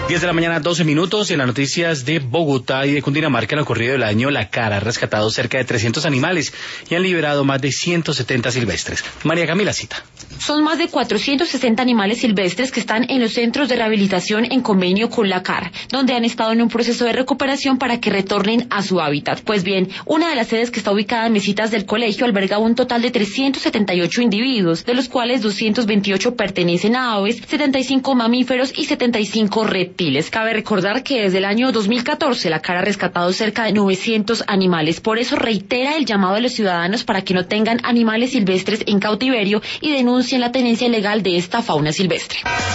10 de la mañana, 12 minutos. En las noticias de Bogotá y de Cundinamarca, en lo corrido del año, la CARA ha rescatado cerca de 300 animales y han liberado más de 170 silvestres. María Camila Cita. Son más de 460 animales silvestres que están en los centros de rehabilitación en convenio con la CAR, donde han estado en un proceso de recuperación para que retornen a su hábitat. Pues bien, una de las sedes que está ubicada en Mesitas del colegio alberga un total de 378 individuos, de los cuales 228 pertenecen a aves, 75 mamíferos y 75 reptiles. Cabe recordar que desde el año 2014 la CAR ha rescatado cerca de 900 animales. Por eso reitera el llamado a los ciudadanos para que no tengan animales silvestres en cautiverio y denuncien la tenencia ilegal de esta fauna silvestre.